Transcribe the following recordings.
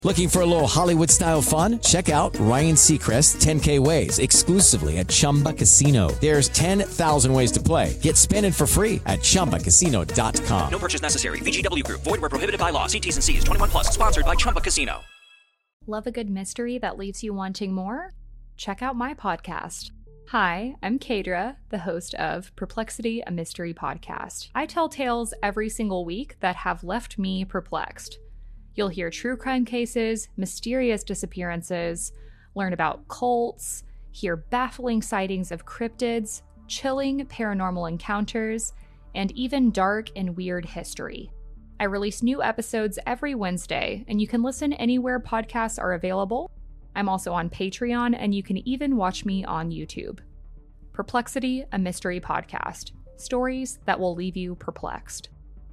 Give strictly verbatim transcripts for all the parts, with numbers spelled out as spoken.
Looking for a little Hollywood-style fun? Check out Ryan Seacrest's ten K Ways exclusively at Chumba Casino. There's ten thousand ways to play. Get spinning for free at chumba casino dot com. No purchase necessary. V G W Group. Void where prohibited by law. See T's and C's. twenty-one plus. Sponsored by Chumba Casino. Love a good mystery that leaves you wanting more? Check out my podcast. Hi, I'm Kadra, the host of Perplexity, a Mystery Podcast. I tell tales every single week that have left me perplexed. You'll hear true crime cases, mysterious disappearances, learn about cults, hear baffling sightings of cryptids, chilling paranormal encounters, and even dark and weird history. I release new episodes every Wednesday, and you can listen anywhere podcasts are available. I'm also on Patreon, and you can even watch me on YouTube. Perplexity, a Mystery Podcast. Stories that will leave you perplexed.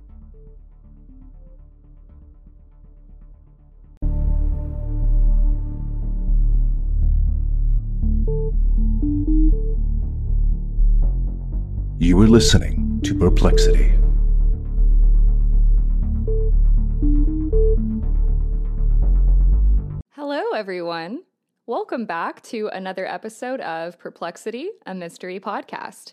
You are listening to Perplexity. Hello, everyone. Welcome back to another episode of Perplexity, a Mystery Podcast.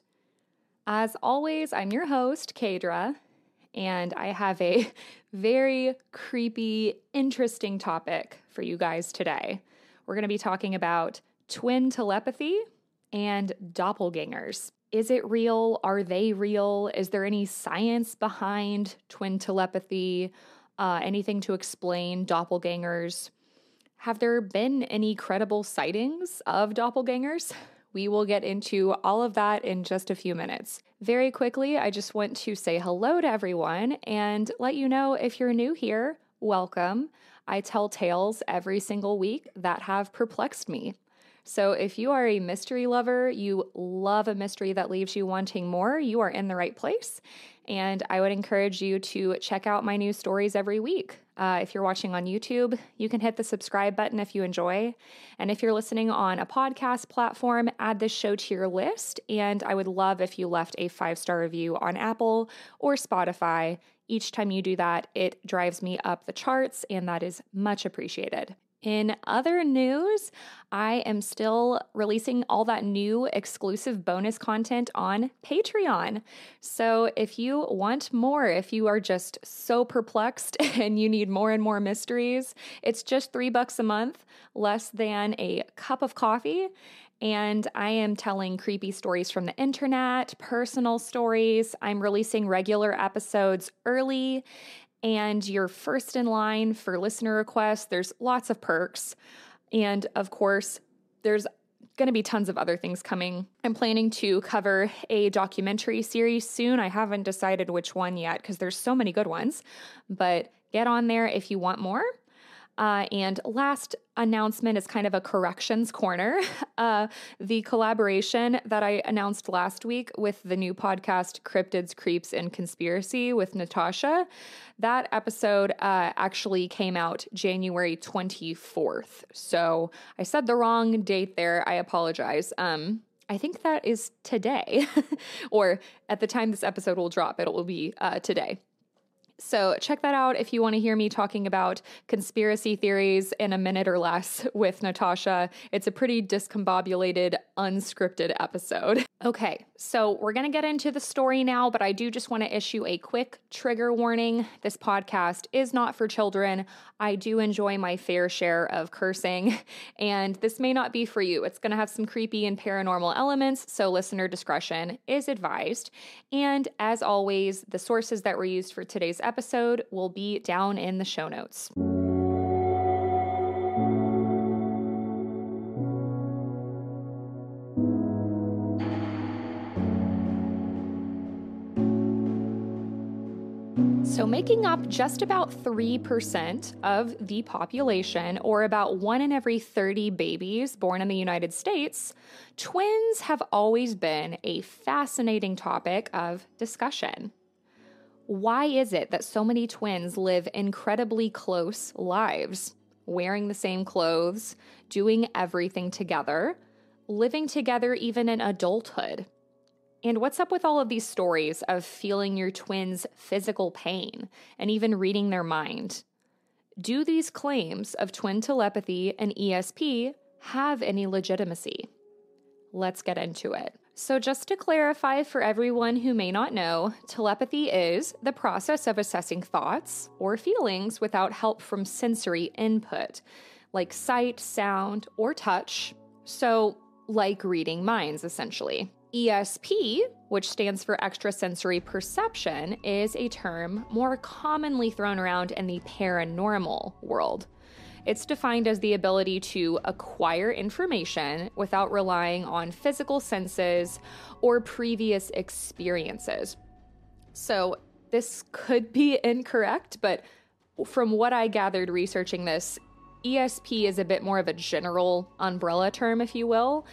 As always, I'm your host, Kadra, and I have a very creepy, interesting topic for you guys today. We're going to be talking about twin telepathy and doppelgangers. Is it real? Are they real? Is there any science behind twin telepathy? Uh, anything to explain doppelgangers? Have there been any credible sightings of doppelgangers? We will get into all of that in just a few minutes. Very quickly, I just want to say hello to everyone and let you know if you're new here, welcome. I tell tales every single week that have perplexed me. So if you are a mystery lover, you love a mystery that leaves you wanting more, you are in the right place. And I would encourage you to check out my new stories every week. Uh, if you're watching on YouTube, you can hit the subscribe button if you enjoy. And if you're listening on a podcast platform, add this show to your list. And I would love if you left a five-star review on Apple or Spotify. Each time you do that, it drives me up the charts, and that is much appreciated. In other news, I am still releasing all that new exclusive bonus content on Patreon. So if you want more, if you are just so perplexed and you need more and more mysteries, it's just three bucks a month, less than a cup of coffee. And I am telling creepy stories from the internet, personal stories. I'm releasing regular episodes early, and you're first in line for listener requests. There's lots of perks. And of course, there's going to be tons of other things coming. I'm planning to cover a documentary series soon. I haven't decided which one yet because there's so many good ones. But get on there if you want more. Uh, and last announcement is kind of a corrections corner. Uh, the collaboration that I announced last week with the new podcast, Cryptids, Creeps, and Conspiracy with Natasha, that episode uh, actually came out January twenty-fourth. So I said the wrong date there. I apologize. Um, I think that is today, or at the time this episode will drop, it will be uh, today. So check that out if you want to hear me talking about conspiracy theories in a minute or less with Natasha. It's a pretty discombobulated, unscripted episode. Okay, so we're going to get into the story now, but I do just want to issue a quick trigger warning. This podcast is not for children. I do enjoy my fair share of cursing, and this may not be for you. It's going to have some creepy and paranormal elements, so listener discretion is advised. And as always, the sources that were used for today's episode will be down in the show notes. So making up just about three percent of the population, or about one in every thirty babies born in the United States, twins have always been a fascinating topic of discussion. Why is it that so many twins live incredibly close lives, wearing the same clothes, doing everything together, living together even in adulthood? And what's up with all of these stories of feeling your twins' physical pain and even reading their mind? Do these claims of twin telepathy and E S P have any legitimacy? Let's get into it. So just to clarify for everyone who may not know, telepathy is the process of assessing thoughts or feelings without help from sensory input, like sight, sound, or touch. So like reading minds, essentially. E S P, which stands for extrasensory perception, is a term more commonly thrown around in the paranormal world. It's defined as the ability to acquire information without relying on physical senses or previous experiences. So this could be incorrect, but from what I gathered researching this, E S P is a bit more of a general umbrella term, if you will.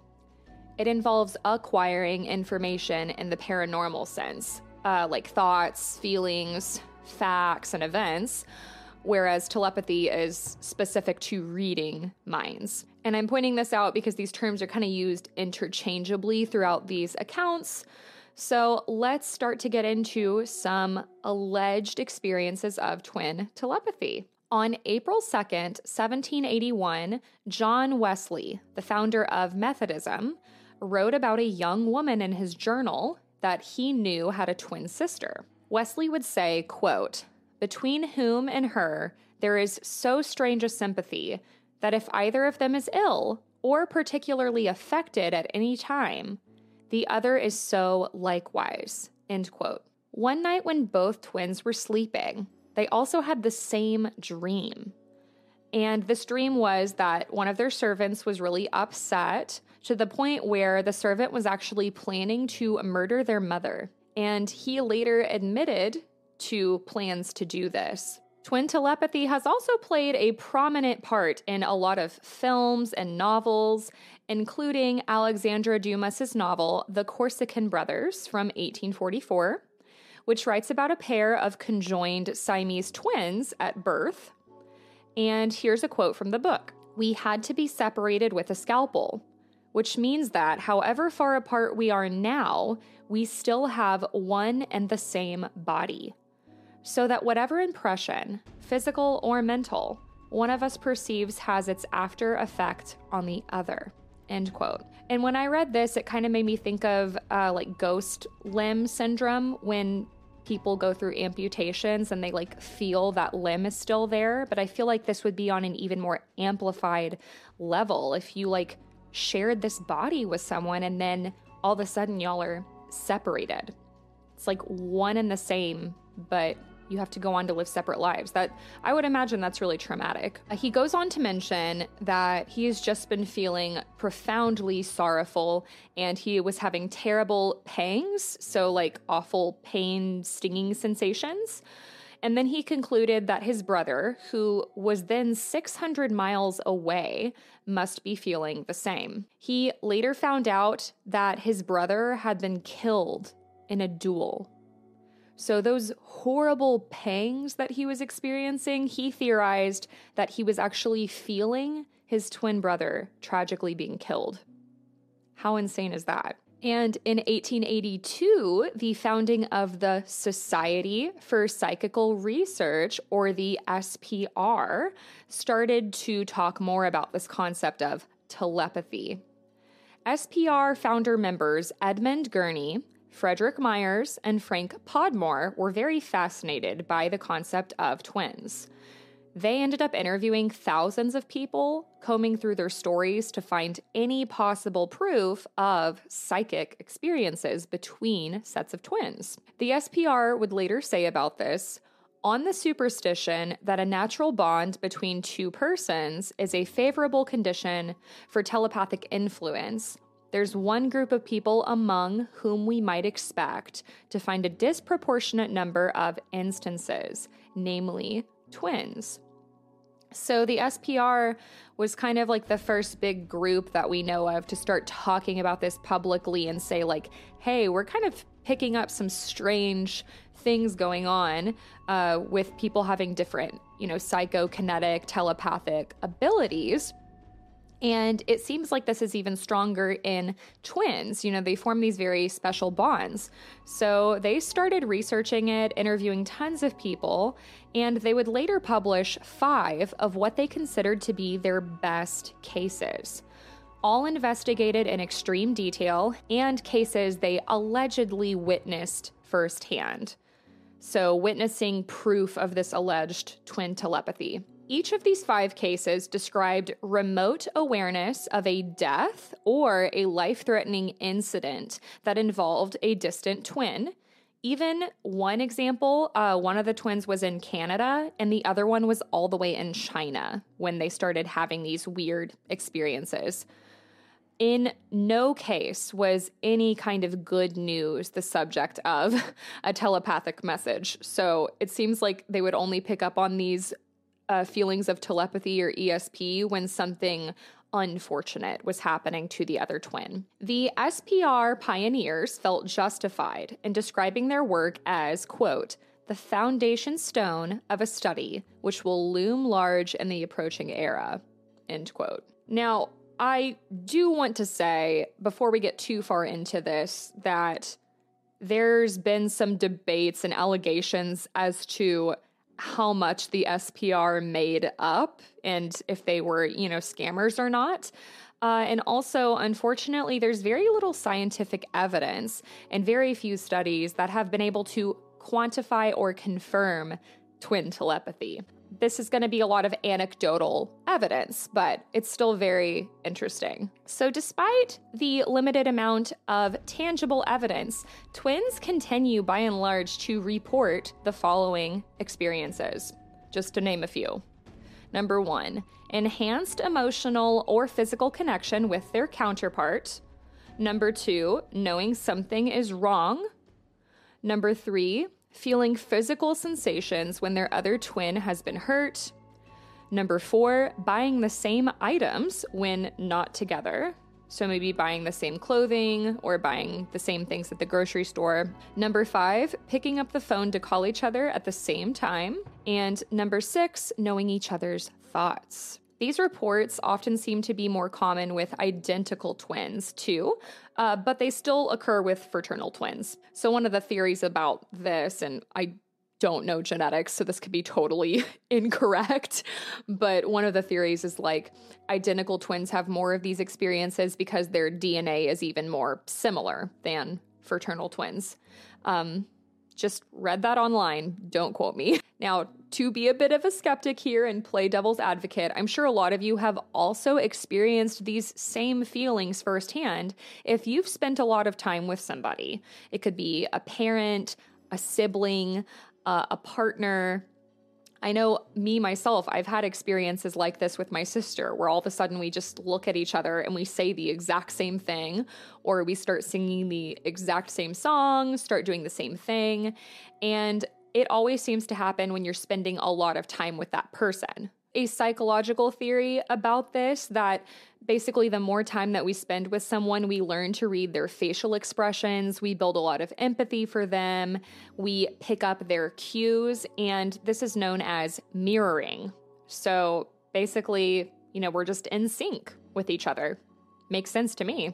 It involves acquiring information in the paranormal sense, uh, like thoughts, feelings, facts, and events, whereas telepathy is specific to reading minds. And I'm pointing this out because these terms are kind of used interchangeably throughout these accounts. So let's start to get into some alleged experiences of twin telepathy. On April second, seventeen eighty-one, John Wesley, the founder of Methodism, wrote about a young woman in his journal that he knew had a twin sister. Wesley would say, quote, "Between whom and her there is so strange a sympathy that if either of them is ill or particularly affected at any time, the other is so likewise." End quote. One night when both twins were sleeping, they also had the same dream. And this dream was that one of their servants was really upset to the point where the servant was actually planning to murder their mother. And he later admitted to plans to do this. Twin telepathy has also played a prominent part in a lot of films and novels, including Alexandra Dumas's novel, The Corsican Brothers from eighteen forty-four, which writes about a pair of conjoined Siamese twins at birth. And here's a quote from the book. "We had to be separated with a scalpel, which means that however far apart we are now, we still have one and the same body. So that whatever impression, physical or mental, one of us perceives has its after effect on the other." End quote. And when I read this, it kind of made me think of uh, like ghost limb syndrome, when people go through amputations and they like feel that limb is still there. But I feel like this would be on an even more amplified level if you like shared this body with someone and then all of a sudden y'all are separated. It's like one and the same, but you have to go on to live separate lives. That I would imagine that's really traumatic. He goes on to mention that he has just been feeling profoundly sorrowful and he was having terrible pangs, so like awful pain, stinging sensations. And then he concluded that his brother, who was then six hundred miles away, must be feeling the same. He later found out that his brother had been killed in a duel. So those horrible pangs that he was experiencing, he theorized that he was actually feeling his twin brother tragically being killed. How insane is that? And in eighteen eighty-two, the founding of the Society for Psychical Research, or the S P R, started to talk more about this concept of telepathy. S P R founder members Edmund Gurney, Frederick Myers, and Frank Podmore were very fascinated by the concept of twins. They ended up interviewing thousands of people, combing through their stories to find any possible proof of psychic experiences between sets of twins. The S P R would later say about this, "On the superstition that a natural bond between two persons is a favorable condition for telepathic influence, there's one group of people among whom we might expect to find a disproportionate number of instances, namely twins." So the S P R was kind of like the first big group that we know of to start talking about this publicly and say like, hey, we're kind of picking up some strange things going on uh, with people having different, you know, psychokinetic, telepathic abilities. And it seems like this is even stronger in twins. You know, they form these very special bonds. So they started researching it, interviewing tons of people, and they would later publish five of what they considered to be their best cases, all investigated in extreme detail and cases they allegedly witnessed firsthand. So witnessing proof of this alleged twin telepathy. Each of these five cases described remote awareness of a death or a life-threatening incident that involved a distant twin. Even one example, uh, one of the twins was in Canada and the other one was all the way in China when they started having these weird experiences. In no case was any kind of good news the subject of a telepathic message. So it seems like they would only pick up on these uh, feelings of telepathy or E S P when something unfortunate was happening to the other twin. The S P R pioneers felt justified in describing their work as, quote, the foundation stone of a study which will loom large in the approaching era, end quote. Now, I do want to say, before we get too far into this, that there's been some debates and allegations as to how much the S P R made up and if they were, you know, scammers or not. Uh, and also, unfortunately, there's very little scientific evidence and very few studies that have been able to quantify or confirm twin telepathy. This is going to be a lot of anecdotal evidence, but it's still very interesting. So despite the limited amount of tangible evidence, twins continue by and large to report the following experiences, just to name a few. Number one, enhanced emotional or physical connection with their counterpart. Number two, knowing something is wrong. Number three, feeling physical sensations when their other twin has been hurt. Number four, buying the same items when not together. So maybe buying the same clothing or buying the same things at the grocery store. Number five, picking up the phone to call each other at the same time. And number six, knowing each other's thoughts. These reports often seem to be more common with identical twins, too, uh, but they still occur with fraternal twins. So one of the theories about this, and I don't know genetics, so this could be totally incorrect, but one of the theories is like identical twins have more of these experiences because their D N A is even more similar than fraternal twins. Um, just read that online. Don't quote me. Now, to be a bit of a skeptic here and play devil's advocate, I'm sure a lot of you have also experienced these same feelings firsthand if you've spent a lot of time with somebody. It could be a parent, a sibling, uh, a partner. I know me, myself, I've had experiences like this with my sister, where all of a sudden we just look at each other and we say the exact same thing, or we start singing the exact same song, start doing the same thing. And it always seems to happen when you're spending a lot of time with that person. A psychological theory about this, that basically the more time that we spend with someone, we learn to read their facial expressions, we build a lot of empathy for them, we pick up their cues, and this is known as mirroring. So basically, you know, we're just in sync with each other. Makes sense to me.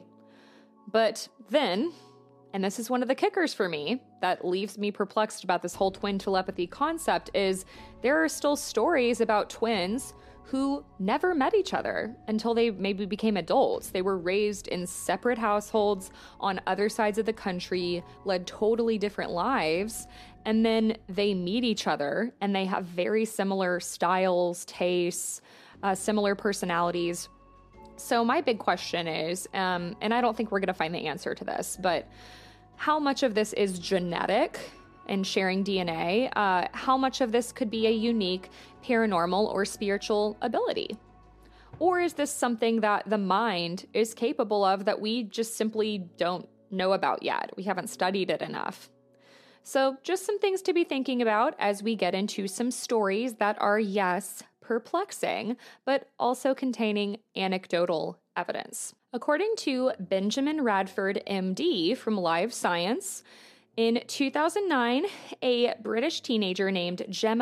But then, and this is one of the kickers for me that leaves me perplexed about this whole twin telepathy concept, is there are still stories about twins who never met each other until they maybe became adults. They were raised in separate households on other sides of the country, led totally different lives, and then they meet each other and they have very similar styles, tastes, uh, similar personalities. So my big question is, um, and I don't think we're going to find the answer to this, but how much of this is genetic and sharing D N A? Uh, how much of this could be a unique paranormal or spiritual ability? Or is this something that the mind is capable of that we just simply don't know about yet? We haven't studied it enough. So just some things to be thinking about as we get into some stories that are, yes, perplexing, but also containing anecdotal evidence. According to Benjamin Radford, M D, from Live Science, in two thousand nine, a British teenager named Gemma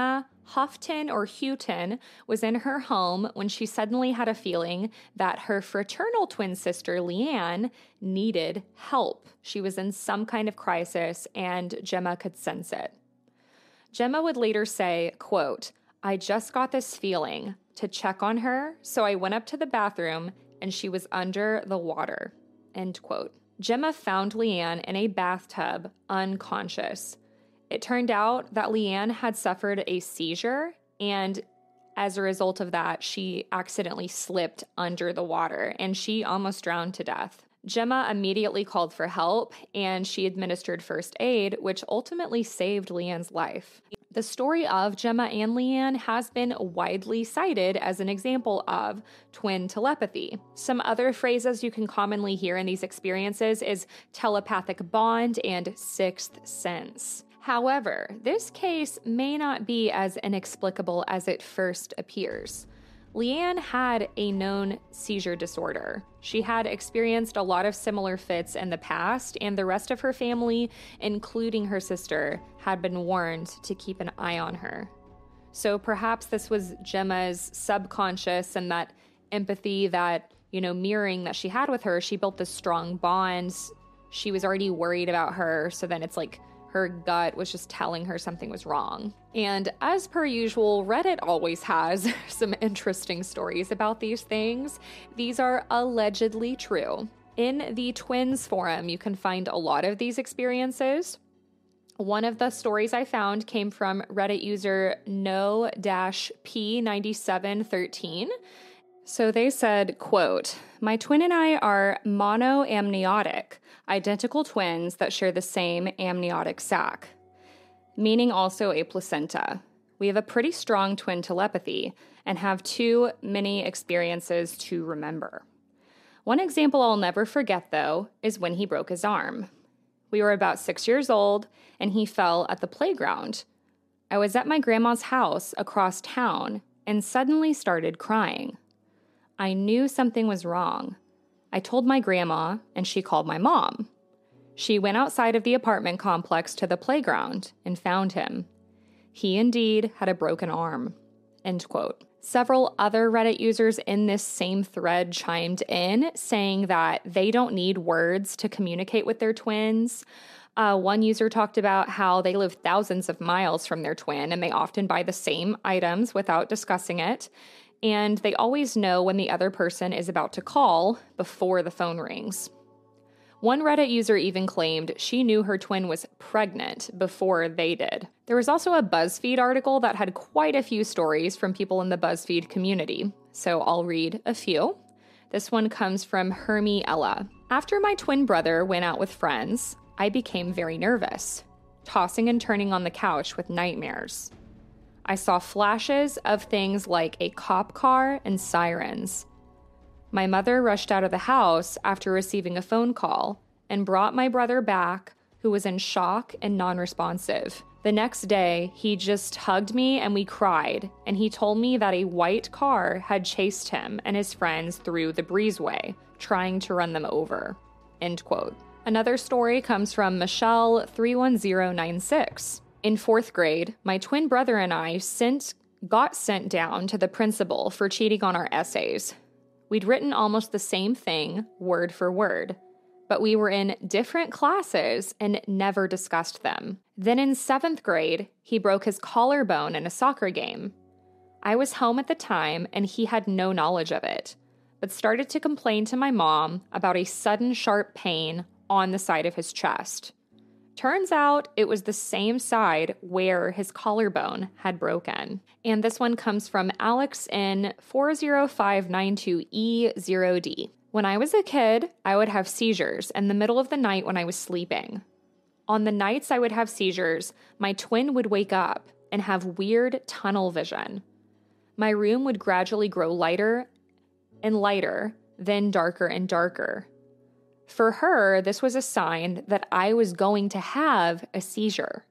Houghton or Houghton was in her home when she suddenly had a feeling that her fraternal twin sister, Leanne, needed help. She was in some kind of crisis, and Gemma could sense it. Gemma would later say, quote, "I just got this feeling to check on her, so I went up to the bathroom and she was under the water," end quote. Gemma found Leanne in a bathtub, unconscious. It turned out that Leanne had suffered a seizure, and as a result of that, she accidentally slipped under the water, and she almost drowned to death. Gemma immediately called for help, and she administered first aid, which ultimately saved Leanne's life. The story of Gemma and Leanne has been widely cited as an example of twin telepathy. Some other phrases you can commonly hear in these experiences is telepathic bond and sixth sense. However, this case may not be as inexplicable as it first appears. Leanne had a known seizure disorder. She had experienced a lot of similar fits in the past, and the rest of her family, including her sister, had been warned to keep an eye on her. So perhaps this was Gemma's subconscious and that empathy, that, you know, mirroring that she had with her. She built this strong bond. She was already worried about her, so then it's like her gut was just telling her something was wrong. And as per usual, Reddit always has some interesting stories about these things. These are allegedly true. In the Twins forum, you can find a lot of these experiences. One of the stories I found came from Reddit user no P ninety-seven thirteen. So they said, quote, "My twin and I are monoamniotic, identical twins that share the same amniotic sac, meaning also a placenta. We have a pretty strong twin telepathy and have too many experiences to remember. One example I'll never forget, though, is when he broke his arm. We were about six years old, and he fell at the playground. I was at my grandma's house across town and suddenly started crying. I knew something was wrong. I told my grandma, and she called my mom. She went outside of the apartment complex to the playground and found him. He indeed had a broken arm," end quote. Several other Reddit users in this same thread chimed in, saying that they don't need words to communicate with their twins. Uh, one user talked about how they live thousands of miles from their twin, and they often buy the same items without discussing it. And they always know when the other person is about to call before the phone rings. One Reddit user even claimed she knew her twin was pregnant before they did. There was also a BuzzFeed article that had quite a few stories from people in the BuzzFeed community, so I'll read a few. This one comes from Hermie Ella. "After my twin brother went out with friends, I became very nervous, tossing and turning on the couch with nightmares. I saw flashes of things like a cop car and sirens. My mother rushed out of the house after receiving a phone call and brought my brother back, who was in shock and non-responsive. The next day, he just hugged me and we cried, and he told me that a white car had chased him and his friends through the breezeway, trying to run them over," end quote. Another story comes from Michelle three one zero nine six. "In fourth grade, my twin brother and I sent, got sent down to the principal for cheating on our essays. We'd written almost the same thing, word for word, but we were in different classes and never discussed them. Then in seventh grade, he broke his collarbone in a soccer game. I was home at the time and he had no knowledge of it, but started to complain to my mom about a sudden sharp pain on the side of his chest. Turns out it was the same side where his collarbone had broken." And this one comes from Alex in four zero five nine two E zero D. "When I was a kid, I would have seizures in the middle of the night when I was sleeping. On the nights I would have seizures, my twin would wake up and have weird tunnel vision. My room would gradually grow lighter and lighter, then darker and darker. For her, this was a sign that I was going to have a seizure.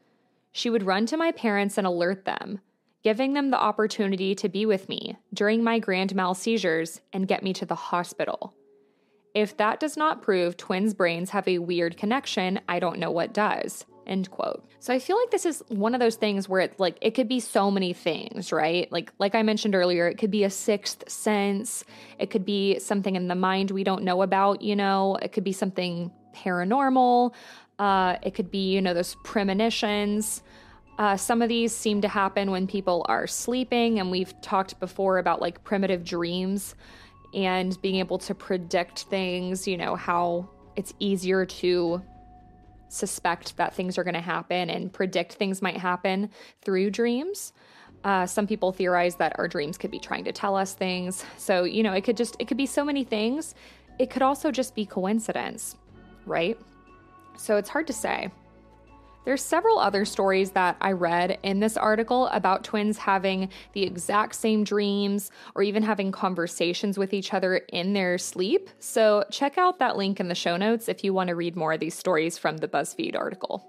She would run to my parents and alert them, giving them the opportunity to be with me during my grand mal seizures and get me to the hospital. If that does not prove twins' brains have a weird connection, I don't know what does. end quote. So I feel like this is one of those things where it's like, it could be so many things, right? Like, like I mentioned earlier, it could be a sixth sense. It could be something in the mind we don't know about, you know, it could be something paranormal. Uh, it could be, you know, those premonitions. Uh, some of these seem to happen when people are sleeping. And we've talked before about like primitive dreams and being able to predict things, you know, how it's easier to suspect that things are going to happen and predict things might happen through dreams. Uh, some people theorize that our dreams could be trying to tell us things. So, you know, it could just, it could be so many things. It could also just be coincidence, right? So it's hard to say. There's several other stories that I read in this article about twins having the exact same dreams or even having conversations with each other in their sleep. So check out that link in the show notes if you want to read more of these stories from the BuzzFeed article.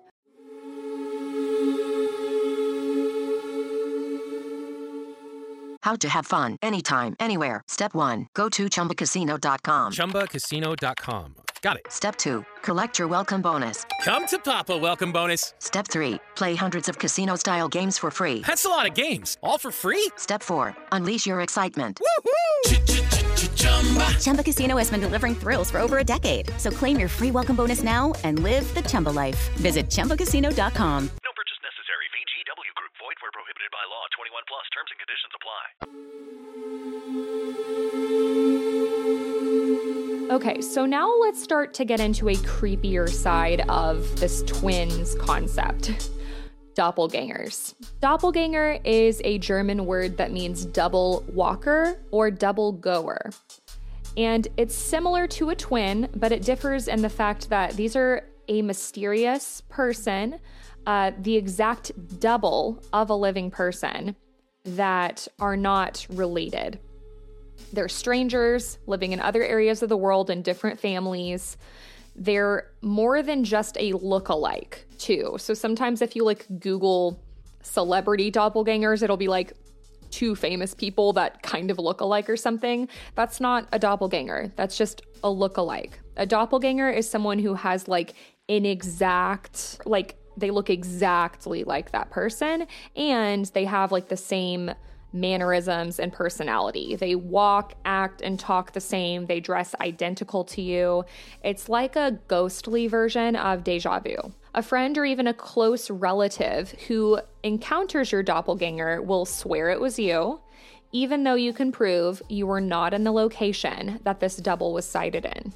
How to have fun anytime, anywhere. Step one, go to chumba casino dot com. chumba casino dot com. Got it. Step two, collect your welcome bonus. Come to Papa welcome bonus. Step three, play hundreds of casino-style games for free. That's a lot of games, all for free? Step four, unleash your excitement. Woohoo! Chumba Casino has been delivering thrills for over a decade. So claim your free welcome bonus now and live the Chumba life. Visit chumba casino dot com. No purchase necessary. V G W Group. Void where prohibited by law. twenty-one plus. Terms and conditions apply. Okay, so now let's start to get into a creepier side of this twins concept. Doppelgangers. Doppelganger is a German word that means double walker or double goer. And it's similar to a twin, but it differs in the fact that these are a mysterious person, uh, the exact double of a living person that are not related. They're strangers living in other areas of the world in different families. They're more than just a look-alike, too. So sometimes if you like Google celebrity doppelgangers, it'll be like two famous people that kind of look alike or something. That's not a doppelganger. That's just a look-alike. A doppelganger is someone who has like an exact, like they look exactly like that person, and they have like the same mannerisms and personality. They walk, act, and talk the same. They dress identical to you. It's like a ghostly version of déjà vu. A friend or even a close relative who encounters your doppelganger will swear it was you, even though you can prove you were not in the location that this double was sighted in.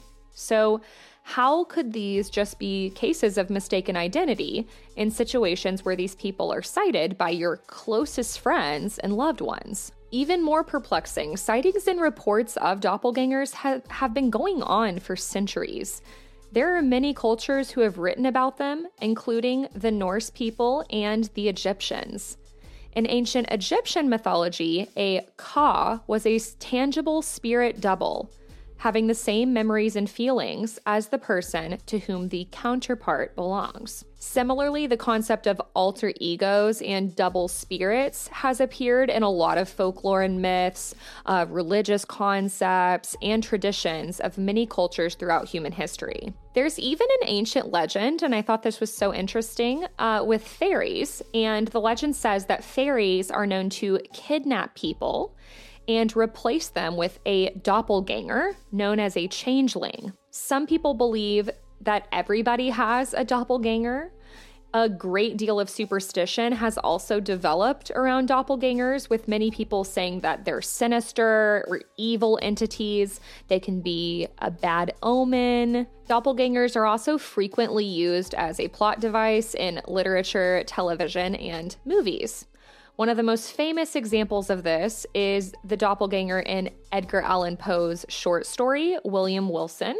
So, how could these just be cases of mistaken identity in situations where these people are sighted by your closest friends and loved ones? Even more perplexing, sightings and reports of doppelgangers have, have been going on for centuries. There are many cultures who have written about them, including the Norse people and the Egyptians. In ancient Egyptian mythology, a Ka was a tangible spirit double, having the same memories and feelings as the person to whom the counterpart belongs. Similarly, the concept of alter egos and double spirits has appeared in a lot of folklore and myths, uh, religious concepts, and traditions of many cultures throughout human history. There's even an ancient legend, and I thought this was so interesting, uh, with fairies. And the legend says that fairies are known to kidnap people and replace them with a doppelganger known as a changeling. Some people believe that everybody has a doppelganger. A great deal of superstition has also developed around doppelgangers, with many people saying that they're sinister or evil entities. They can be a bad omen. Doppelgangers are also frequently used as a plot device in literature, television, and movies. One of the most famous examples of this is the doppelganger in Edgar Allan Poe's short story, William Wilson.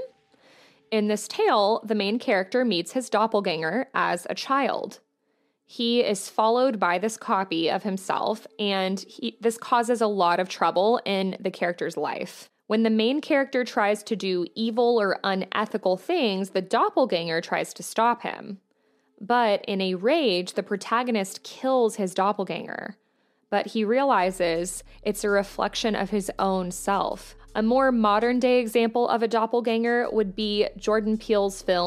In this tale, the main character meets his doppelganger as a child. He is followed by this copy of himself, and he, this causes a lot of trouble in the character's life. When the main character tries to do evil or unethical things, the doppelganger tries to stop him. But in a rage, the protagonist kills his doppelganger. But he realizes it's a reflection of his own self. A more modern-day example of a doppelganger would be Jordan Peele's film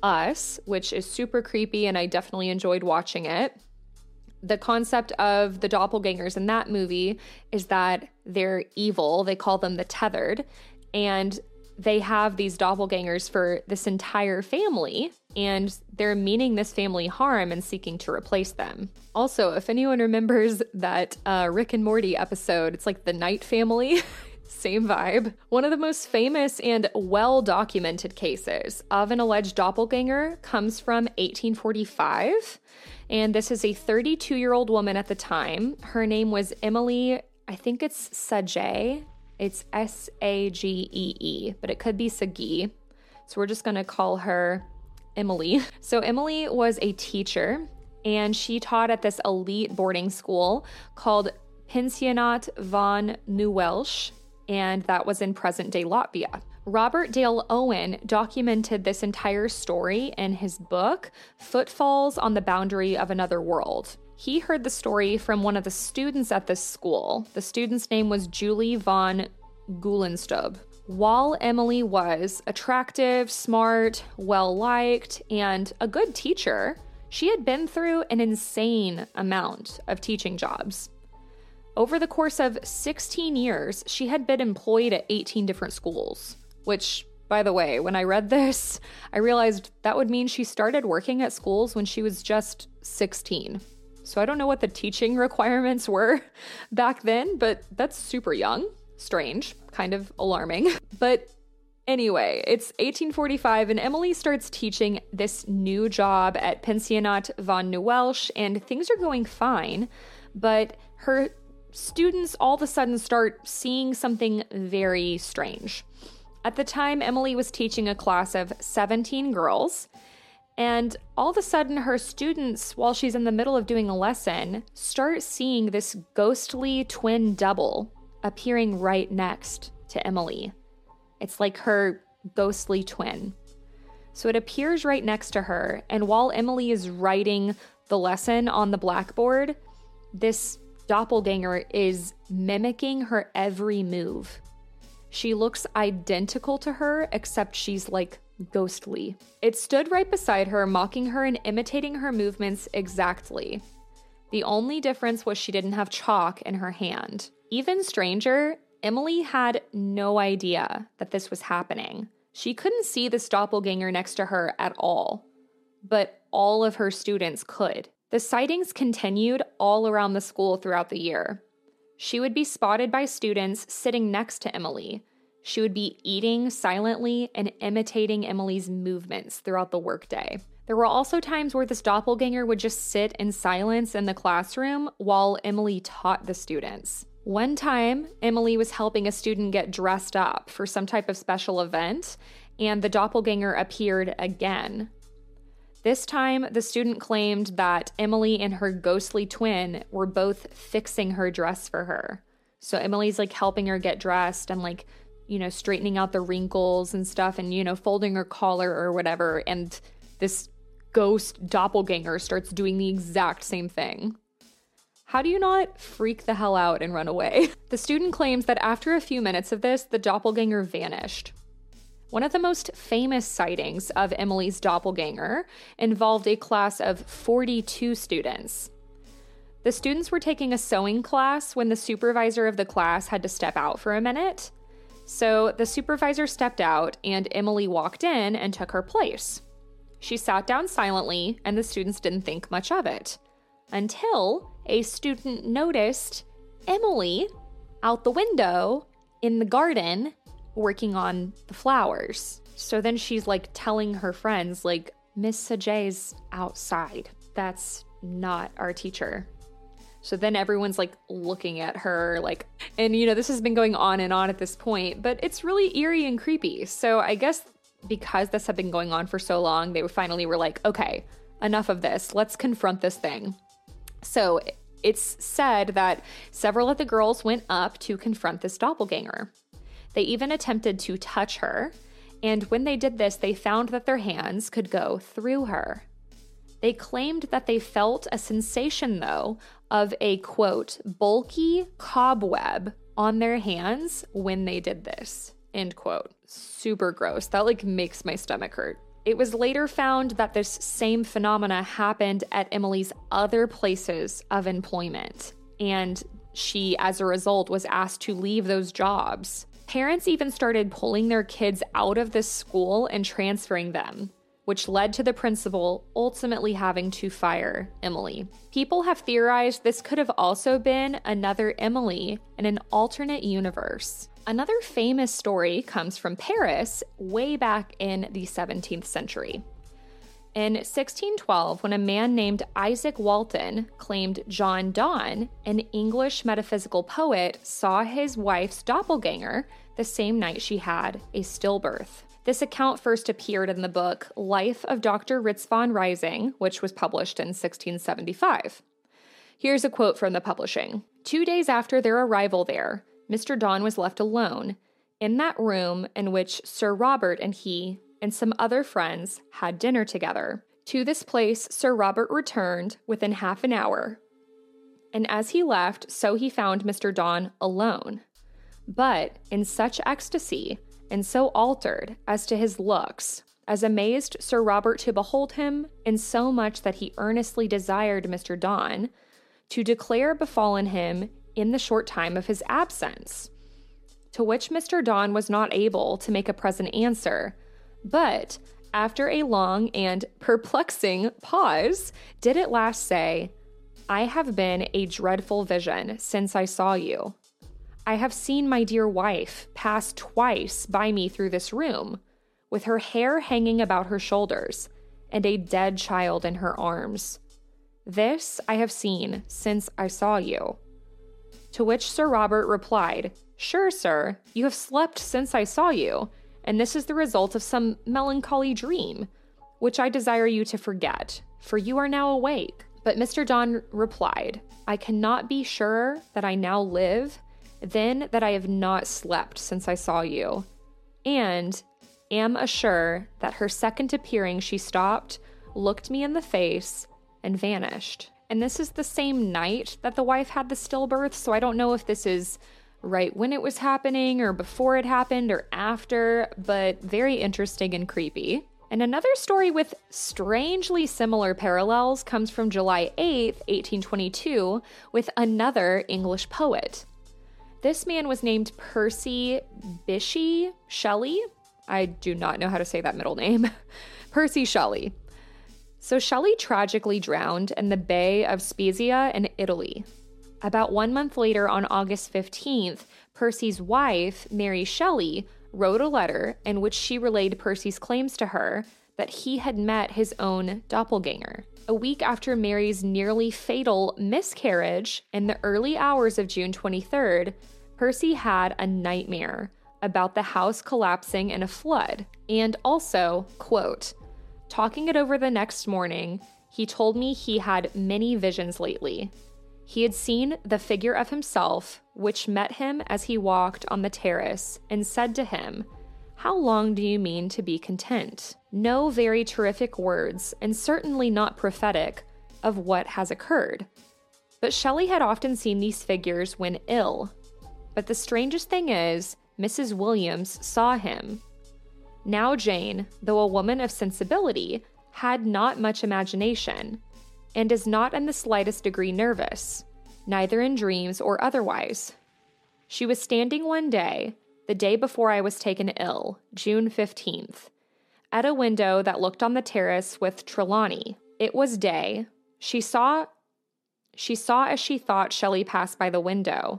Us, which is super creepy, and I definitely enjoyed watching it. The concept of the doppelgangers in that movie is that they're evil. They call them the Tethered, and they have these doppelgangers for this entire family, and they're meaning this family harm and seeking to replace them. Also, if anyone remembers that uh, Rick and Morty episode, it's like the Night Family, same vibe. One of the most famous and well-documented cases of an alleged doppelganger comes from eighteen forty-five, and this is a thirty-two-year-old woman at the time. Her name was Emily, I think it's Sagee. It's S A G E E, but it could be Sagee. So we're just going to call her Emily. So Emily was a teacher, and she taught at this elite boarding school called Pensionnat van Nieuwelsch, and that was in present-day Latvia. Robert Dale Owen documented this entire story in his book, Footfalls on the Boundary of Another World. He heard the story from one of the students at this school. The student's name was Julie von Gulenstub. While Emily was attractive, smart, well-liked, and a good teacher, she had been through an insane amount of teaching jobs. Over the course of sixteen years, she had been employed at eighteen different schools, which, by the way, when I read this, I realized that would mean she started working at schools when she was just sixteen. So I don't know what the teaching requirements were back then, but that's super young. Strange, kind of alarming. But anyway, it's eighteen forty-five, and Emily starts teaching this new job at Pensionnat van Nieuwelsch, and things are going fine, but her students all of a sudden start seeing something very strange. At the time, Emily was teaching a class of seventeen girls, and all of a sudden her students, while she's in the middle of doing a lesson, start seeing this ghostly twin double appearing right next to Emily. It's like her ghostly twin. So it appears right next to her, and while Emily is writing the lesson on the blackboard, this doppelganger is mimicking her every move. She looks identical to her, except she's like ghostly. It stood right beside her, mocking her and imitating her movements exactly. The only difference was she didn't have chalk in her hand. Even stranger, Emily had no idea that this was happening. She couldn't see this doppelganger next to her at all, but all of her students could. The sightings continued all around the school throughout the year. She would be spotted by students sitting next to Emily. She would be eating silently and imitating Emily's movements throughout the workday. There were also times where this doppelganger would just sit in silence in the classroom while Emily taught the students. One time, Emily was helping a student get dressed up for some type of special event, and the doppelganger appeared again. This time, the student claimed that Emily and her ghostly twin were both fixing her dress for her. So Emily's like helping her get dressed and like, you know, straightening out the wrinkles and stuff and, you know, folding her collar or whatever. And this ghost doppelganger starts doing the exact same thing. How do you not freak the hell out and run away? The student claims that after a few minutes of this, the doppelganger vanished. One of the most famous sightings of Emily's doppelganger involved a class of forty-two students. The students were taking a sewing class when the supervisor of the class had to step out for a minute. So the supervisor stepped out and Emily walked in and took her place. She sat down silently and the students didn't think much of it until a student noticed Emily out the window in the garden working on the flowers. So then she's like telling her friends, like, Miss Sagee's outside. That's not our teacher. So then everyone's like looking at her like, and you know, this has been going on and on at this point, but it's really eerie and creepy. So I guess because this had been going on for so long, they finally were like, okay, enough of this. Let's confront this thing. So it's said that several of the girls went up to confront this doppelganger. They even attempted to touch her, and when they did this, they found that their hands could go through her. They claimed that they felt a sensation, though, of a, quote, bulky cobweb on their hands when they did this, end quote. Super gross. That, like, makes my stomach hurt It was later found that this same phenomena happened at Emily's other places of employment, and she, as a result, was asked to leave those jobs. Parents even started pulling their kids out of this school and transferring them, which led to the principal ultimately having to fire Emily. People have theorized this could have also been another Emily in an alternate universe. Another famous story comes from Paris way back in the seventeenth century. In sixteen twelve, when a man named Isaac Walton claimed John Donne, an English metaphysical poet, saw his wife's doppelganger the same night she had a stillbirth. This account first appeared in the book Life of Doctor Ritz von Rising, which was published in sixteen seventy-five. Here's a quote from the publishing. Two days after their arrival there, Mister Donne was left alone in that room in which Sir Robert and he and some other friends had dinner together. To this place Sir Robert returned within half an hour, and as he left, so he found Mister Donne alone, but in such ecstasy and so altered as to his looks, as amazed Sir Robert to behold him, in so much that he earnestly desired Mister Donne to declare befallen him in the short time of his absence. To which Mister Donne was not able to make a present answer, but after a long and perplexing pause, did at last say, "I have been a dreadful vision since I saw you. I have seen my dear wife pass twice by me through this room, with her hair hanging about her shoulders, and a dead child in her arms. This I have seen since I saw you." To which Sir Robert replied, "Sure, sir, you have slept since I saw you, and this is the result of some melancholy dream, which I desire you to forget, for you are now awake." But Mister Donne replied, "I cannot be sure that I now live, then that I have not slept since I saw you, and am assure that her second appearing she stopped, looked me in the face, and vanished." And this is the same night that the wife had the stillbirth, so I don't know if this is right when it was happening or before it happened or after, but very interesting and creepy. And another story with strangely similar parallels comes from July eighth, eighteen twenty-two, with another English poet. This man was named Percy Bysshe Shelley. I do not know how to say that middle name. Percy Shelley. So Shelley tragically drowned in the Bay of Spezia in Italy. About one month later, on August fifteenth, Percy's wife, Mary Shelley, wrote a letter in which she relayed Percy's claims to her that he had met his own doppelganger. A week after Mary's nearly fatal miscarriage, in the early hours of June twenty-third, Percy had a nightmare about the house collapsing in a flood, and also, quote, "Talking it over the next morning, he told me he had many visions lately. He had seen the figure of himself, which met him as he walked on the terrace, and said to him, 'How long do you mean to be content?' No very terrific words, and certainly not prophetic of what has occurred. But Shelley had often seen these figures when ill. But the strangest thing is, Missus Williams saw him. Now Jane, though a woman of sensibility, had not much imagination, and is not in the slightest degree nervous, neither in dreams or otherwise. She was standing one day, the day before I was taken ill, June fifteenth, at a window that looked on the terrace with Trelawney. It was day. She saw, she saw as she thought Shelley pass by the window,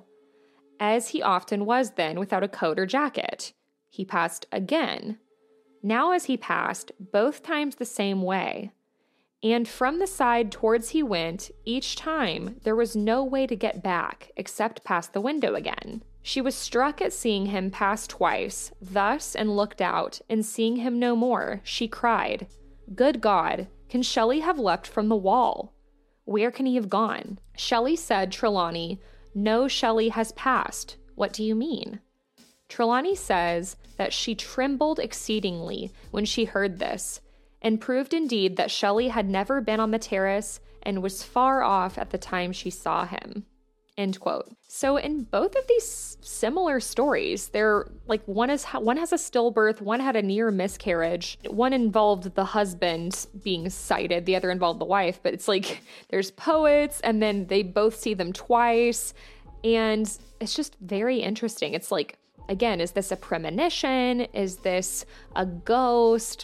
as he often was then, without a coat or jacket. He passed again. Now as he passed, both times the same way, and from the side towards he went, each time there was no way to get back except past the window again. She was struck at seeing him pass twice, thus, and looked out, and seeing him no more, she cried, 'Good God, can Shelley have leapt from the wall? Where can he have gone?' Shelley said, Trelawney, 'No, Shelley has passed. What do you mean?' Trelawney says that she trembled exceedingly when she heard this, and proved indeed that Shelley had never been on the terrace and was far off at the time she saw him." End quote. So in both of these similar stories, they're like one is one has a stillbirth, one had a near miscarriage, one involved the husband being sighted, the other involved the wife. But it's like there's poets, and then they both see them twice, and it's just very interesting. It's like, again, is this a premonition? Is this a ghost?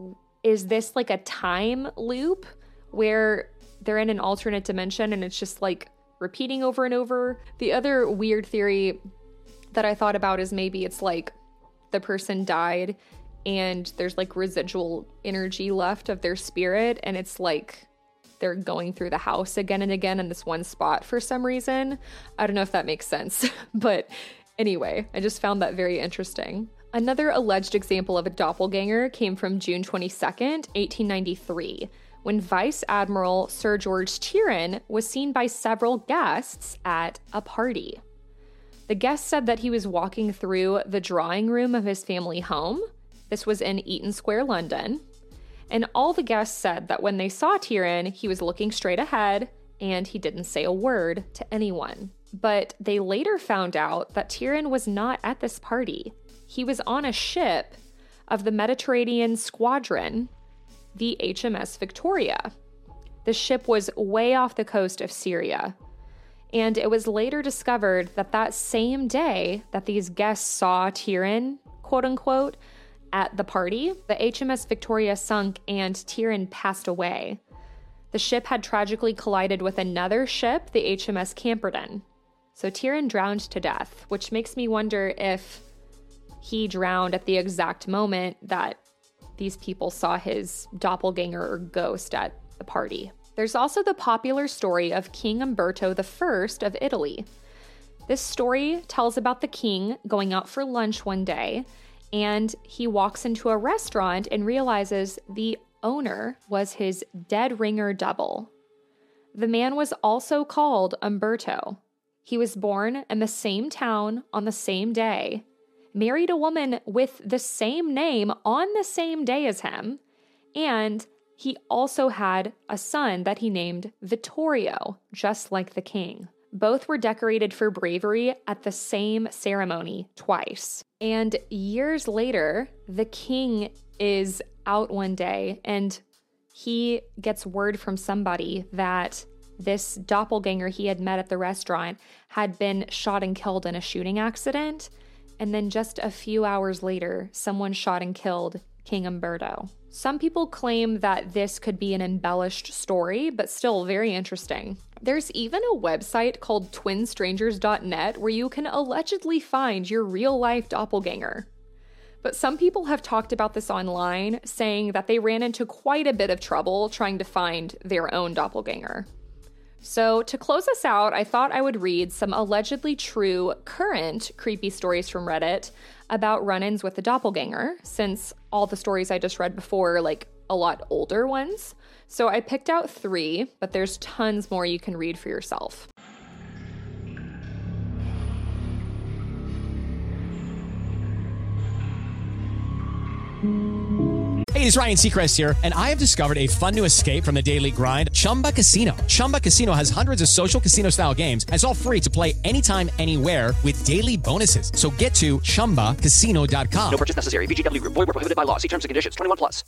Is this like a time loop where they're in an alternate dimension and it's just like repeating over and over? The other weird theory that I thought about is maybe it's like the person died and there's like residual energy left of their spirit, and it's like they're going through the house again and again in this one spot for some reason. I don't know if that makes sense, but anyway, I just found that very interesting. Another alleged example of a doppelganger came from June twenty-second, eighteen ninety-three, when Vice Admiral Sir George Tieren was seen by several guests at a party. The guest said that he was walking through the drawing room of his family home. This was in Eaton Square, London. And all the guests said that when they saw Tieren, he was looking straight ahead and he didn't say a word to anyone. But they later found out that Tieren was not at this party. He was on a ship of the Mediterranean Squadron, the H M S Victoria. The ship was way off the coast of Syria. And it was later discovered that that same day that these guests saw Tieren, quote unquote, at the party, the H M S Victoria sunk and Tieren passed away. The ship had tragically collided with another ship, the H M S Camperdown. So Tieren drowned to death, which makes me wonder if he drowned at the exact moment that these people saw his doppelganger or ghost at the party. There's also the popular story of King Umberto the First of Italy. This story tells about the king going out for lunch one day, and he walks into a restaurant and realizes the owner was his dead ringer double. The man was also called Umberto. He was born in the same town on the same day, married a woman with the same name on the same day as him, and he also had a son that he named Vittorio, just like the king. Both were decorated for bravery at the same ceremony twice. And years later, the king is out one day and he gets word from somebody that this doppelganger he had met at the restaurant had been shot and killed in a shooting accident. And then just a few hours later, someone shot and killed King Umberto. Some people claim that this could be an embellished story, but still very interesting. There's even a website called twin strangers dot net where you can allegedly find your real-life doppelganger. But some people have talked about this online, saying that they ran into quite a bit of trouble trying to find their own doppelganger. So to close us out, I thought I would read some allegedly true current creepy stories from Reddit about run-ins with the doppelganger, since all the stories I just read before are like a lot older ones. So I picked out three, but there's tons more you can read for yourself. Hey, it's Ryan Seacrest here, and I have discovered a fun new escape from the daily grind, Chumba Casino. Chumba Casino has hundreds of social casino-style games, and it's all free to play anytime, anywhere with daily bonuses. So get to chumba casino dot com. No purchase necessary. V G W Group. Void where prohibited by law. See terms and conditions. twenty-one plus.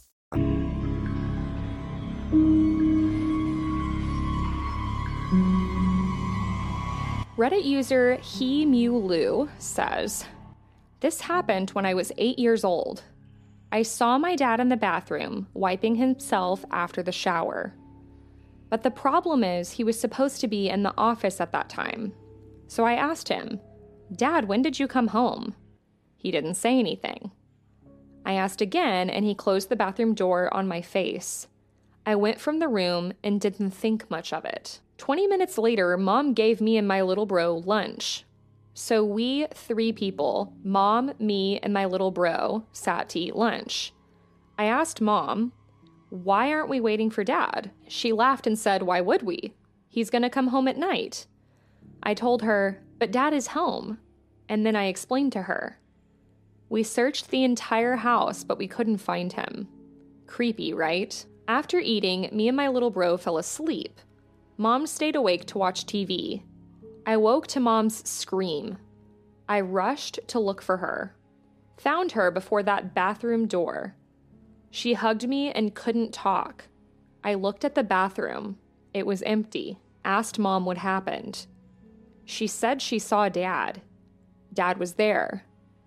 Reddit user He Mew Lu says, "This happened when I was eight years old. I saw my dad in the bathroom, wiping himself after the shower. But the problem is he was supposed to be in the office at that time. So I asked him, 'Dad, when did you come home?' He didn't say anything. I asked again, and he closed the bathroom door on my face. I went from the room and didn't think much of it. twenty minutes later, Mom gave me and my little bro lunch. So we three people, Mom, me, and my little bro, sat to eat lunch. I asked Mom, 'Why aren't we waiting for Dad?' She laughed and said, 'Why would we? He's gonna come home at night.' I told her, 'But Dad is home.' And then I explained to her. We searched the entire house, but we couldn't find him. Creepy, right? After eating, me and my little bro fell asleep. Mom stayed awake to watch T V. I woke to Mom's scream. I rushed to look for her. Found her before that bathroom door. She hugged me and couldn't talk. I looked at the bathroom. It was empty. Asked Mom what happened. She said she saw Dad. Dad was there.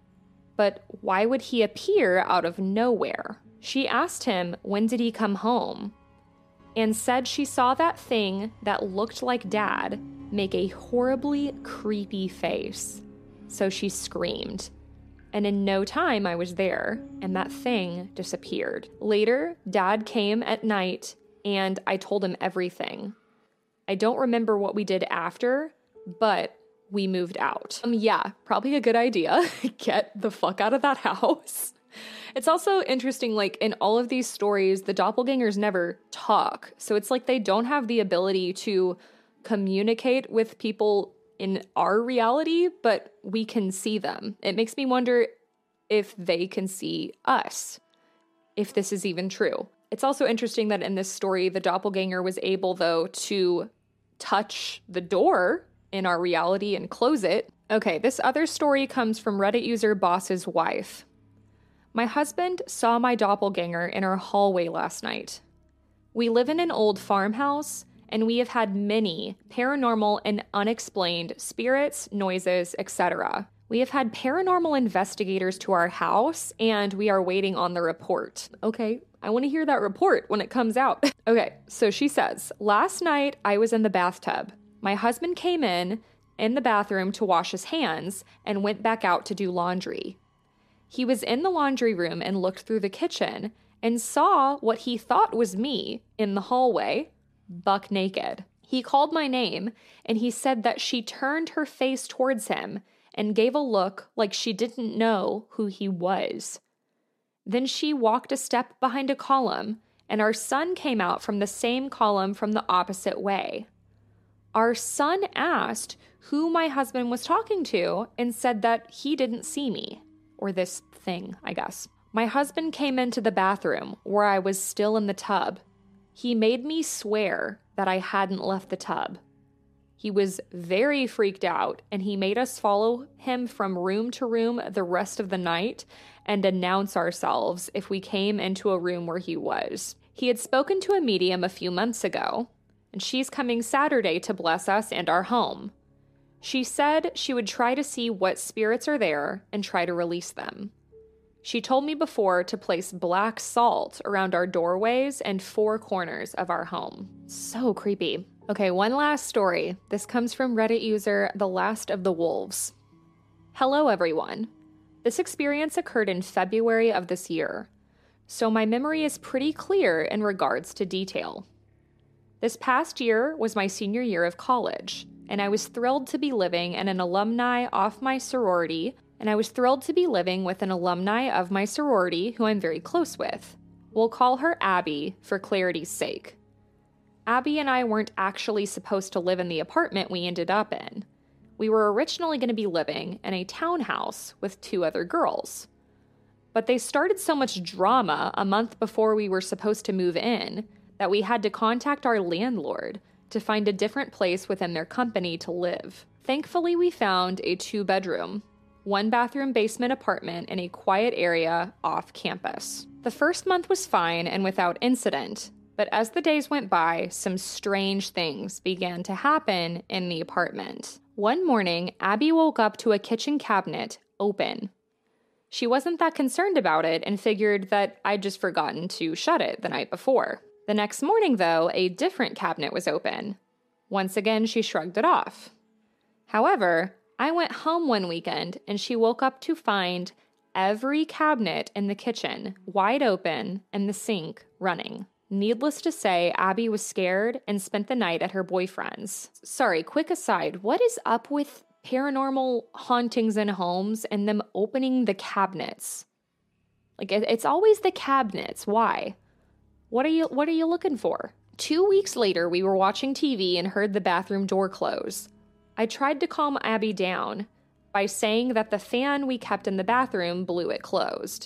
But why would he appear out of nowhere? She asked him when did he come home, and said she saw that thing that looked like Dad make a horribly creepy face. So she screamed. And in no time I was there, and that thing disappeared. Later, Dad came at night, and I told him everything. I don't remember what we did after, but we moved out. Um, yeah, probably a good idea. Get the fuck out of that house. It's also interesting, like, in all of these stories, the doppelgangers never talk. So it's like they don't have the ability to communicate with people in our reality, but we can see them. It makes me wonder if they can see us, if this is even true. It's also interesting that in this story, the doppelganger was able, though, to touch the door in our reality and close it. Okay, this other story comes from Reddit user Boss's Wife. My husband saw my doppelganger in our hallway last night. We live in an old farmhouse, and we have had many paranormal and unexplained spirits, noises, et cetera. We have had paranormal investigators to our house, and we are waiting on the report. Okay, I want to hear that report when it comes out. Okay, so she says, last night I was in the bathtub. My husband came in in the bathroom to wash his hands and went back out to do laundry. He was in the laundry room and looked through the kitchen and saw what he thought was me in the hallway, buck naked. He called my name, and he said that she turned her face towards him and gave a look like she didn't know who he was. Then she walked a step behind a column, and our son came out from the same column from the opposite way. Our son asked who my husband was talking to and said that he didn't see me, or this thing, I guess. My husband came into the bathroom where I was still in the tub. He made me swear that I hadn't left the tub. He was very freaked out, and he made us follow him from room to room the rest of the night and announce ourselves if we came into a room where he was. He had spoken to a medium a few months ago, and she's coming Saturday to bless us and our home. She said she would try to see what spirits are there and try to release them. She told me before to place black salt around our doorways and four corners of our home. So creepy. Okay, one last story. This comes from Reddit user The Last of the Wolves. Hello, everyone. This experience occurred in February of this year, so my memory is pretty clear in regards to detail. This past year was my senior year of college, and I was thrilled to be living in an alumni off my sorority, and I was thrilled to be living with an alumni of my sorority who I'm very close with. We'll call her Abby for clarity's sake. Abby and I weren't actually supposed to live in the apartment we ended up in. We were originally going to be living in a townhouse with two other girls. But they started so much drama a month before we were supposed to move in that we had to contact our landlord to find a different place within their company to live. Thankfully, we found a two-bedroom, one-bathroom basement apartment in a quiet area off campus. The first month was fine and without incident, but as the days went by, some strange things began to happen in the apartment. One morning, Abby woke up to a kitchen cabinet open. She wasn't that concerned about it and figured that I'd just forgotten to shut it the night before. The next morning, though, a different cabinet was open. Once again, she shrugged it off. However, I went home one weekend and she woke up to find every cabinet in the kitchen wide open and the sink running. Needless to say, Abby was scared and spent the night at her boyfriend's. Sorry, quick aside, what is up with paranormal hauntings in homes and them opening the cabinets? Like, it's always the cabinets. Why? What are you what are you looking for? Two weeks later, we were watching T V and heard the bathroom door close. I tried to calm Abby down by saying that the fan we kept in the bathroom blew it closed.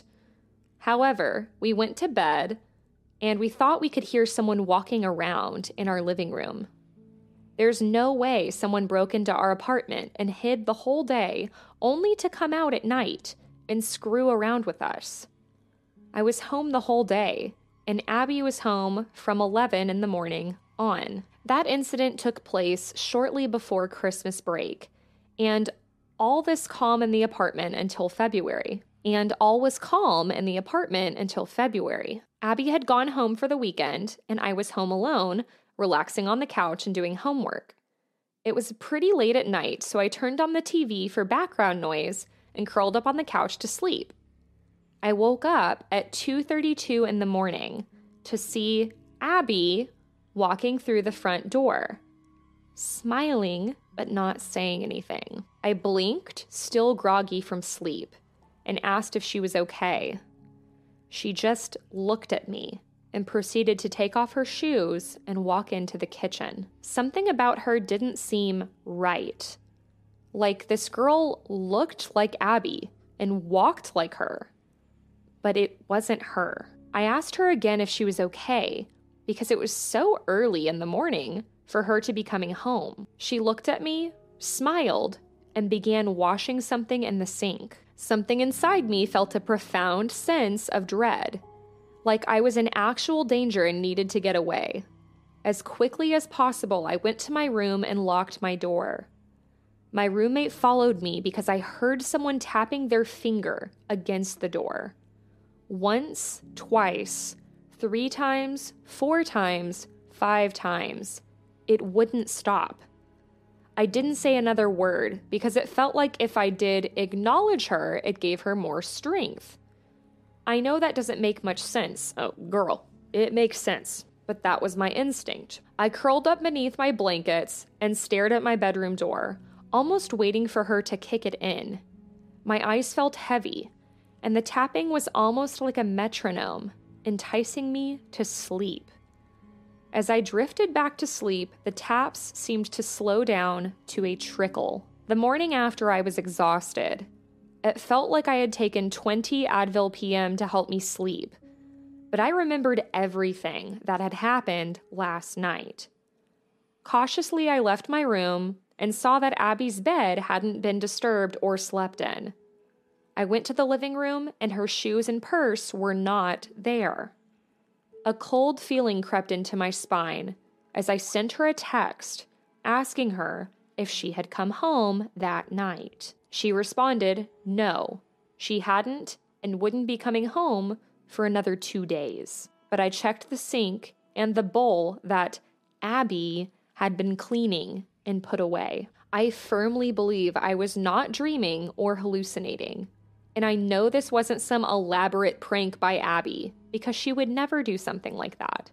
However, we went to bed and we thought we could hear someone walking around in our living room. There's no way someone broke into our apartment and hid the whole day only to come out at night and screw around with us. I was home the whole day, and Abby was home from eleven in the morning on. That incident took place shortly before Christmas break, and all this calm in the apartment until February. And all was calm in the apartment until February. Abby had gone home for the weekend, and I was home alone, relaxing on the couch and doing homework. It was pretty late at night, so I turned on the T V for background noise and curled up on the couch to sleep. I woke up at two thirty-two in the morning to see Abby walking through the front door, smiling but not saying anything. I blinked, still groggy from sleep, and asked if she was okay. She just looked at me and proceeded to take off her shoes and walk into the kitchen. Something about her didn't seem right. Like, this girl looked like Abby and walked like her, but it wasn't her. I asked her again if she was okay, because it was so early in the morning for her to be coming home. She looked at me, smiled, and began washing something in the sink. Something inside me felt a profound sense of dread, like I was in actual danger and needed to get away. As quickly as possible, I went to my room and locked my door. My roommate followed me because I heard someone tapping their finger against the door. Once, twice, three times, four times, five times. It wouldn't stop. I didn't say another word because it felt like if I did acknowledge her, it gave her more strength. I know that doesn't make much sense. Oh, girl, it makes sense. But that was my instinct. I curled up beneath my blankets and stared at my bedroom door, almost waiting for her to kick it in. My eyes felt heavy, and the tapping was almost like a metronome, enticing me to sleep. As I drifted back to sleep, the taps seemed to slow down to a trickle. The morning after, I was exhausted. It felt like I had taken twenty Advil P M to help me sleep, but I remembered everything that had happened last night. Cautiously, I left my room and saw that Abby's bed hadn't been disturbed or slept in. I went to the living room, and her shoes and purse were not there. A cold feeling crept into my spine as I sent her a text asking her if she had come home that night. She responded, no, she hadn't and wouldn't be coming home for another two days. But I checked the sink and the bowl that Abby had been cleaning and put away. I firmly believe I was not dreaming or hallucinating. And I know this wasn't some elaborate prank by Abby, because she would never do something like that.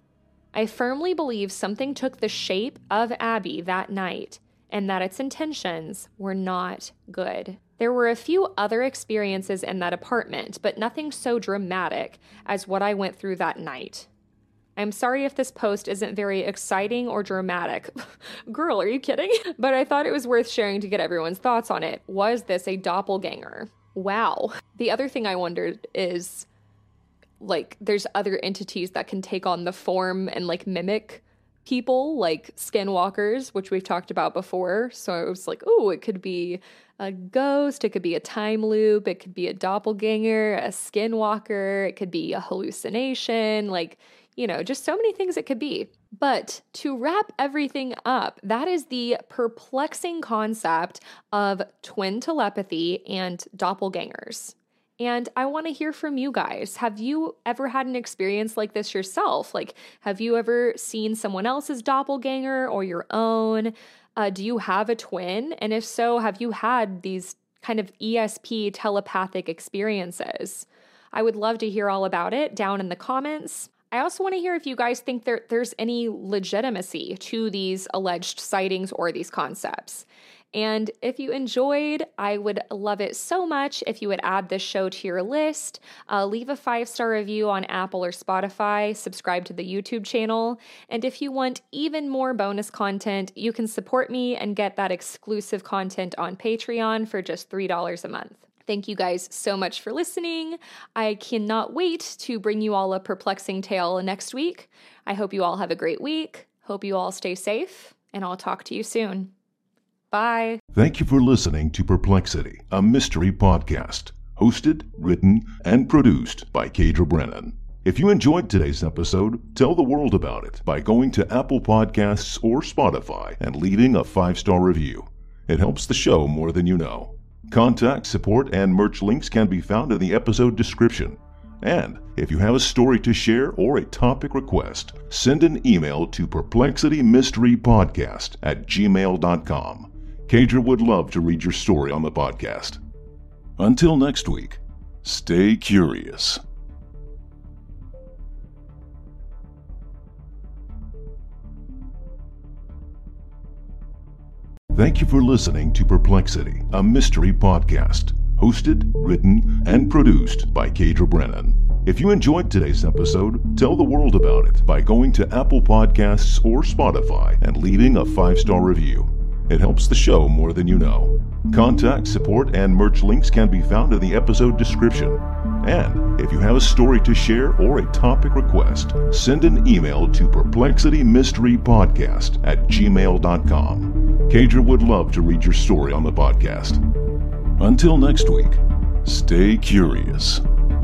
I firmly believe something took the shape of Abby that night, and that its intentions were not good. There were a few other experiences in that apartment, but nothing so dramatic as what I went through that night. I'm sorry if this post isn't very exciting or dramatic. Girl, are you kidding? But I thought it was worth sharing to get everyone's thoughts on it. Was this a doppelganger? Wow. The other thing I wondered is, like, there's other entities that can take on the form and, like, mimic people, like skinwalkers, which we've talked about before. So I was like, oh, it could be a ghost, it could be a time loop, it could be a doppelganger, a skinwalker, it could be a hallucination, like, you know, just so many things it could be. But to wrap everything up, that is the perplexing concept of twin telepathy and doppelgangers. And I want to hear from you guys. Have you ever had an experience like this yourself? Like, have you ever seen someone else's doppelganger or your own? Uh, do you have a twin? And if so, have you had these kind of E S P telepathic experiences? I would love to hear all about it down in the comments. I also want to hear if you guys think there, there's any legitimacy to these alleged sightings or these concepts. And if you enjoyed, I would love it so much if you would add this show to your list, uh, leave a five-star review on Apple or Spotify, subscribe to the YouTube channel, and if you want even more bonus content, you can support me and get that exclusive content on Patreon for just three dollars a month. Thank you guys so much for listening. I cannot wait to bring you all a perplexing tale next week. I hope you all have a great week. Hope you all stay safe. and I'll talk to you soon. Bye. Thank you for listening to Perplexity, a mystery podcast, hosted, written, and produced by Kadra Brennan. If you enjoyed today's episode, tell the world about it by going to Apple Podcasts or Spotify and leaving a five-star review. It helps the show more than you know. Contact, support, and merch links can be found in the episode description. And if you have a story to share or a topic request, send an email to perplexitymysterypodcast at gmail dot com. Kadra would love to read your story on the podcast. Until next week, stay curious. Thank you for listening to Perplexity, a mystery podcast, hosted, written, and produced by Kadra Brennan. If you enjoyed today's episode, tell the world about it by going to Apple Podcasts or Spotify and leaving a five-star review. It helps the show more than you know. Contact, support, and merch links can be found in the episode description. And if you have a story to share or a topic request, send an email to perplexitymysterypodcast at gmail dot com. Kadra would love to read your story on the podcast. Until next week, stay curious.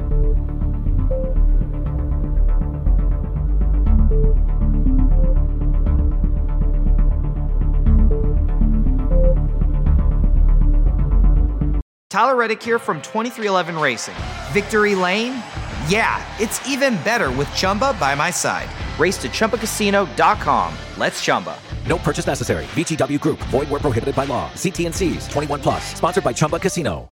Tyler Reddick here from twenty-three eleven Racing. Victory Lane? Yeah, it's even better with Chumba by my side. Race to Chumba Casino dot com. Let's Chumba. No purchase necessary. V G W Group. Void where prohibited by law. See T and C's. twenty-one plus. Sponsored by Chumba Casino.